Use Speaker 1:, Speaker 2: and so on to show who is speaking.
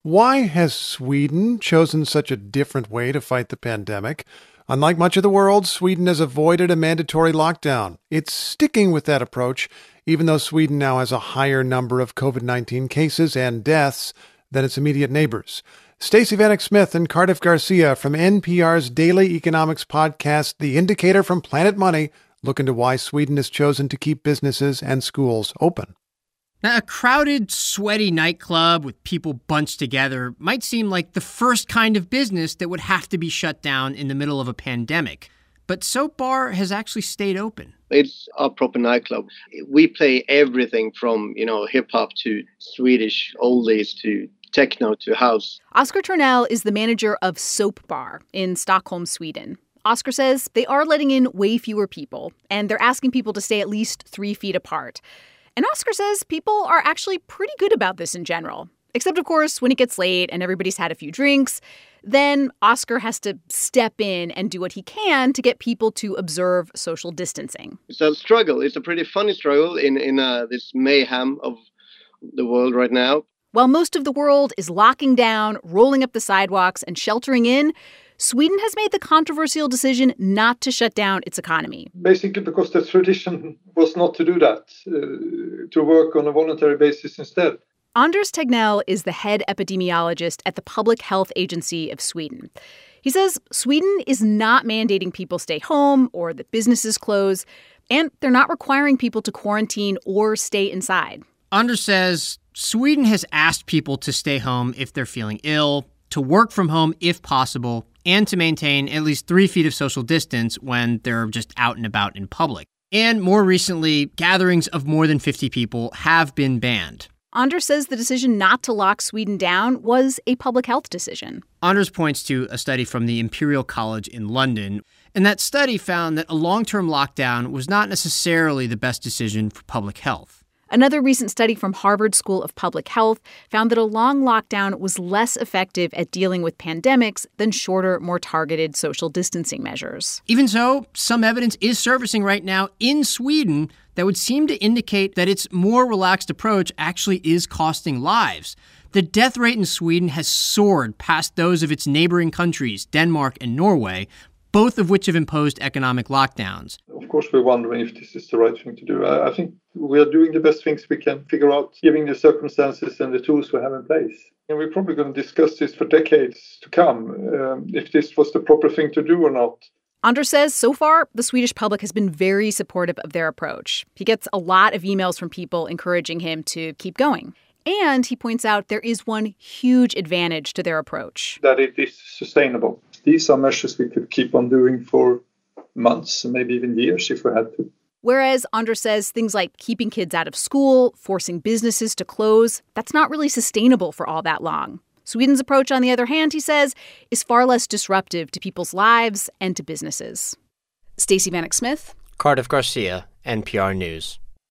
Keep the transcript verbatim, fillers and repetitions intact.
Speaker 1: Why has Sweden chosen such a different way to fight the pandemic? Unlike much of the world, Sweden has avoided a mandatory lockdown. It's sticking with that approach, even though Sweden now has a higher number of covid nineteen cases and deaths than its immediate neighbors. Stacey Vanek Smith and Cardiff Garcia from N P R's daily economics podcast, The Indicator from Planet Money, look into why Sweden has chosen to keep businesses and schools open.
Speaker 2: Now, a crowded, sweaty nightclub with people bunched together might seem like the first kind of business that would have to be shut down in the middle of a pandemic. But Soap Bar has actually stayed open.
Speaker 3: It's a proper nightclub. We play everything from, you know, hip-hop to Swedish oldies to techno to house.
Speaker 4: Oscar Tornell is the manager of Soap Bar in Stockholm, Sweden. Oscar says they are letting in way fewer people, and they're asking people to stay at least three feet apart. And Oscar says people are actually pretty good about this in general. Except, of course, when it gets late and everybody's had a few drinks, then Oscar has to step in and do what he can to get people to observe social distancing.
Speaker 3: It's a struggle. It's a pretty funny struggle in, in uh, this mayhem of the world right now.
Speaker 4: While most of the world is locking down, rolling up the sidewalks, and sheltering in, Sweden has made the controversial decision not to shut down its economy.
Speaker 5: Basically because the tradition was not to do that, uh, to work on a voluntary basis instead.
Speaker 4: Anders Tegnell is the head epidemiologist at the Public Health Agency of Sweden. He says Sweden is not mandating people stay home or that businesses close, and they're not requiring people to quarantine or stay inside.
Speaker 2: Anders says Sweden has asked people to stay home if they're feeling ill, to work from home if possible, and to maintain at least three feet of social distance when they're just out and about in public. And more recently, gatherings of more than fifty people have been banned.
Speaker 4: Anders says the decision not to lock Sweden down was a public health decision.
Speaker 2: Anders points to a study from the Imperial College in London, and that study found that a long-term lockdown was not necessarily the best decision for public health.
Speaker 4: Another recent study from Harvard School of Public Health found that a long lockdown was less effective at dealing with pandemics than shorter, more targeted social distancing measures.
Speaker 2: Even so, some evidence is surfacing right now in Sweden that would seem to indicate that its more relaxed approach actually is costing lives. The death rate in Sweden has soared past those of its neighboring countries, Denmark and Norway, both of which have imposed economic lockdowns.
Speaker 5: Of course, we're wondering if this is the right thing to do. I, I think we are doing the best things we can figure out, given the circumstances and the tools we have in place. And we're probably going to discuss this for decades to come, um, if this was the proper thing to do or not.
Speaker 4: Anders says so far, the Swedish public has been very supportive of their approach. He gets a lot of emails from people encouraging him to keep going. And he points out there is one huge advantage to their approach.
Speaker 5: That it is sustainable. These are measures we could keep on doing for months, maybe even years if we had to.
Speaker 4: Whereas Anders says things like keeping kids out of school, forcing businesses to close, that's not really sustainable for all that long. Sweden's approach, on the other hand, he says, is far less disruptive to people's lives and to businesses. Stacey Vanek Smith,
Speaker 2: Cardiff Garcia, N P R News.